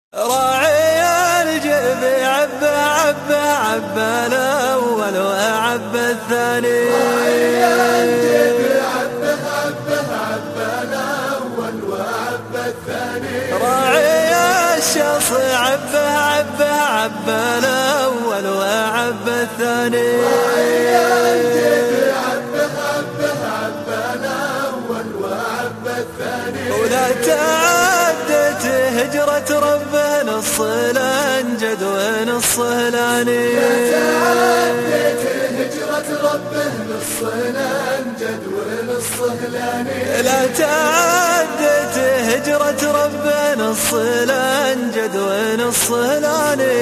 راعي الجئب عبه عبه عبه الأول وعبه الثاني. راعي الجئب عبه عبه عبه الأول وعبه الثاني. راعي الشص عبه عبه عبه الأول وعبه الثاني. راعي الجئب عبه عبه عبه الأول وعبه الثاني. ولا تعدت هجرة ربه نص الأنجد ونص الهلاني. لا تعدت هجرة ربه نص الأنجد ونص الهلاني. لا تعدت هجرة ربه نص الأنجد ونص الهلاني.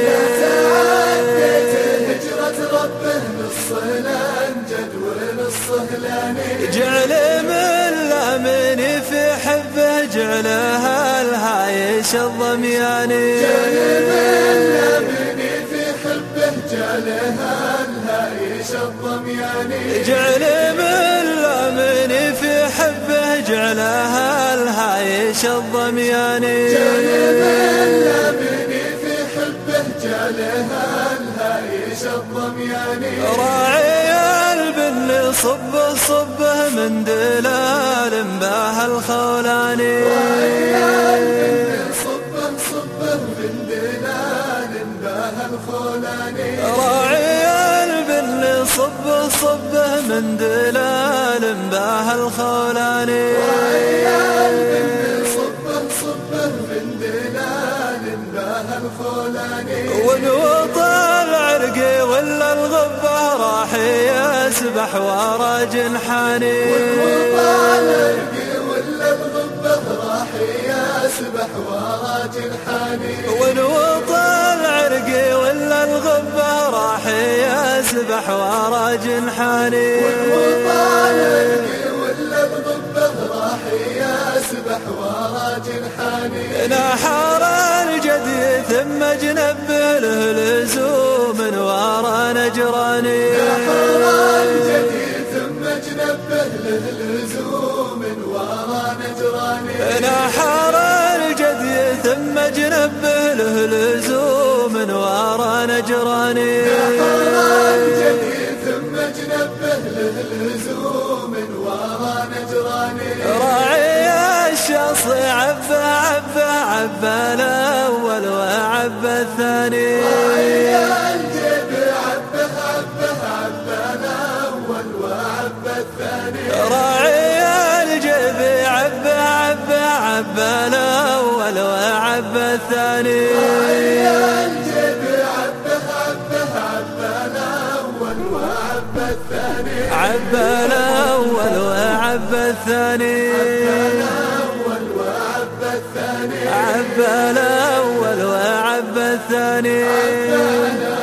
لا تعدت هجرة ربه نص الأنجد ونص الهلاني. جعل من لامني في حبه جعلها الهايش الضمياني. جعل من لامني في حبه جعلها الهايش الضمياني. جعل من لامني في حبه جعلها الهايش الضمياني. جعل من لامني في حبه جعلها الهايش الضمياني. راعي البن صبه صبه من دلال باه الخولاني. راعي البن صبه صبه من دلال باه الخولاني. راعي البن صبه صبه من دلال باه الخولاني. راعي البن صبه صبه من دلال باه الخولاني. ونوط العرق ولا الغبه راح يسبح ورا جنحاني. ونوط العرق ولا الغبه راح يسبح ورا جنحاني. ونوط العرق ولا الغبه راح يسبح ورا جنحاني. ونوط العرق ولا الغبه راح يسبح ورا جنحاني. نحر الجدي ثم جنبه له لزوم ورا نجراني. نحر الجدي ثم جنبه له لزوم ورا نجراني. نحر الجدي ثم جنبه له لزوم ورا نجراني. نحر الجدي ثم جنبه له لزوم ورا نجراني. راعي الشص عبه عبه عبه الأول وعبه الثاني. راعي الجئب عبه عبه عبه الأول وعبه الثاني. راعي الجئب عبه عبه عبه الأول وعبه الثاني. راعي الجئب عبه عبه عبه الأول وعبه الثاني. عبه الأول وعبه الثاني. الثاني. عبه الأول وعبه الثاني.